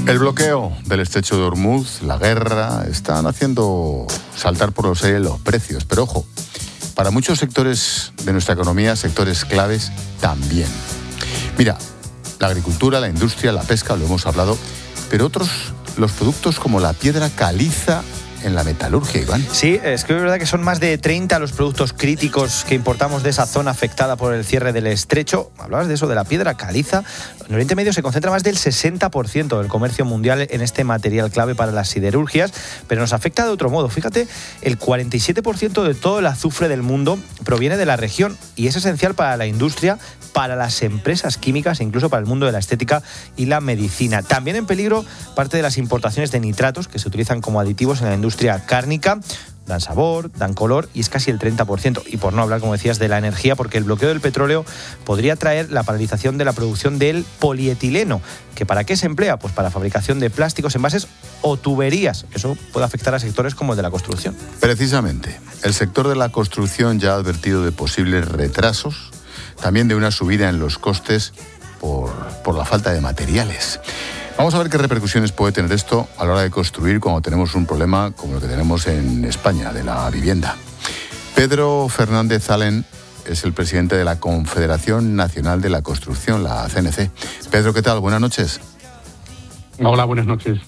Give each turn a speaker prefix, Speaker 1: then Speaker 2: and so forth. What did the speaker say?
Speaker 1: El bloqueo del estrecho de Hormuz, la guerra, están haciendo saltar por los aires los precios. Pero ojo, para muchos sectores de nuestra economía, sectores claves también. Mira, la agricultura, la industria, la pesca, lo hemos hablado, pero otros, los productos como la piedra caliza en la metalurgia, Iván.
Speaker 2: Sí, es que es verdad que son más de 30 los productos críticos que importamos de esa zona afectada por el cierre del estrecho. Hablabas de eso, de la piedra caliza. En Oriente Medio se concentra más del 60% del comercio mundial en este material clave para las siderurgias, pero nos afecta de otro modo. Fíjate, el 47% de todo el azufre del mundo proviene de la región y es esencial para la industria, para las empresas químicas e incluso para el mundo de la estética y la medicina. También en peligro parte de las importaciones de nitratos que se utilizan como aditivos en la industria cárnica. Dan sabor, dan color y es casi el 30%. Y por no hablar, como decías, de la energía, porque el bloqueo del petróleo podría traer la paralización de la producción del polietileno. ¿Que para qué se emplea? Pues para fabricación de plásticos, envases o tuberías. Eso puede afectar a sectores como el de la construcción.
Speaker 1: Precisamente, el sector de la construcción ya ha advertido de posibles retrasos, también de una subida en los costes por la falta de materiales. Vamos a ver qué repercusiones puede tener esto a la hora de construir cuando tenemos un problema como el que tenemos en España, de la vivienda. Pedro Fernández Alén es el presidente de la Confederación Nacional de la Construcción, la CNC. Pedro, ¿qué tal? Buenas noches.
Speaker 3: Hola, buenas noches.